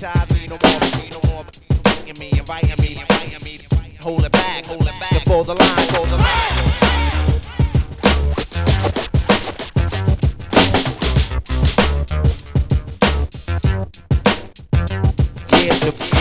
hypnotize me no more, inviting me, hold it back, before the line, before the line. Here's the